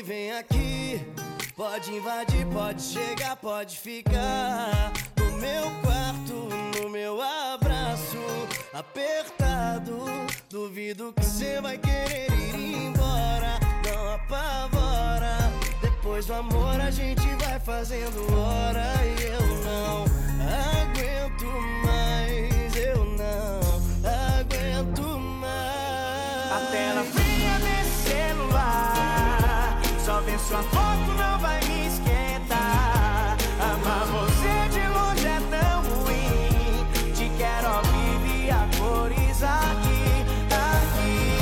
vem aqui. Pode invadir, pode chegar, pode ficar no meu quarto, no meu abraço apertado. Duvido que cê vai querer ir embora. Não apavora. Depois do amor a gente vai fazendo hora. E eu não aguento mais, eu não aguento mais. A tela fria desse celular, só ver sua foto não vai me esquentar. Amar você de longe é tão ruim. Te quero ao vivo e a cores aqui, aqui.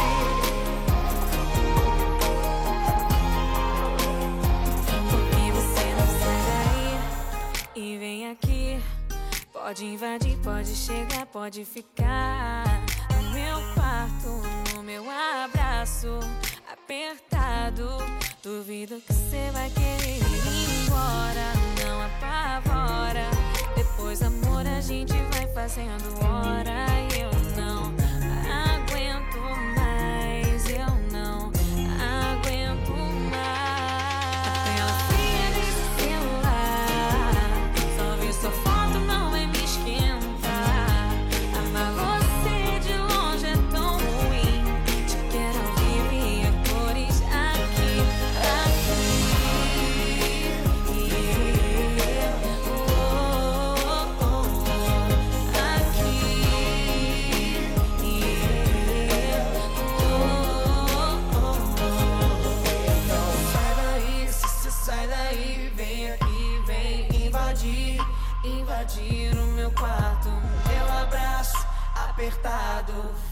Porque você não sai daí e vem aqui. Pode invadir, pode chegar, pode ficar no meu quarto, no meu abraço apertado. Duvido que cê vai querer ir embora. Não apavora. Depois amor a gente vai fazendo hora. E eu não aguento mais, eu não aguento mais. A tela fria desse celular, só ver sua foto não vai me esquentar. Amar você de longe é tão ruim. Te quero ao vivo e a cores aqui, aqui. Sai daí, vem aqui, vem invadir o meu quarto, meu abraço apertado.